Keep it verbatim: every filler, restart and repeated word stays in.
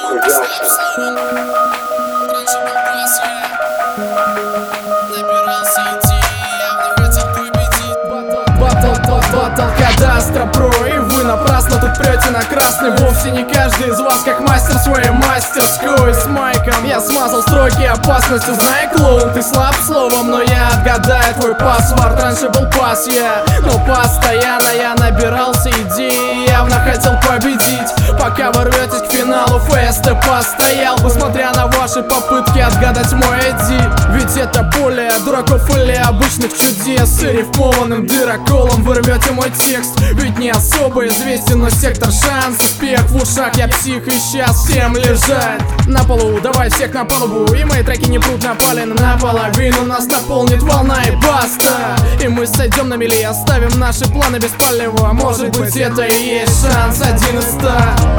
Батл Кадастра Про, и вы напрасно тут прете на красный. Вовсе не каждый из вас как мастер своей мастерской. С майком я смазал строки опасностью. Знай, клоун, ты слаб словом, но я отгадаю твой паспорт. Раньше был пас я, но постоянно я набирался идей, явно хотел победить. Пока вы рветесь к финалу, феста постоял бы, смотря на ваши попытки отгадать мой ай ди. Ведь это поле дураков или обычных чудес, и рифмованным дыроколом вы рвете мой текст. Ведь не особо известен, но сектор шанс. Спех в ушах, я псих, и сейчас всем лежать на полу. Давай всех на палубу, и мои треки не прут напалены наполовину. Нас наполнит волна и баста, и мы сойдем на мели, оставим наши планы без палева. Может быть, это и есть шанс один из ста.